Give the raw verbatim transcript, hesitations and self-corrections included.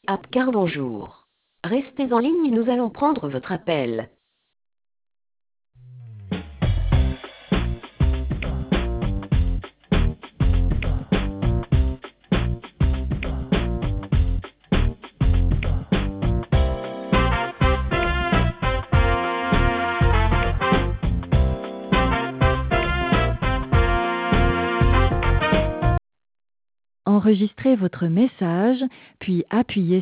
Apcar bonjour. Restez en ligne, nous allons prendre votre appel. Enregistrez votre message, puis appuyez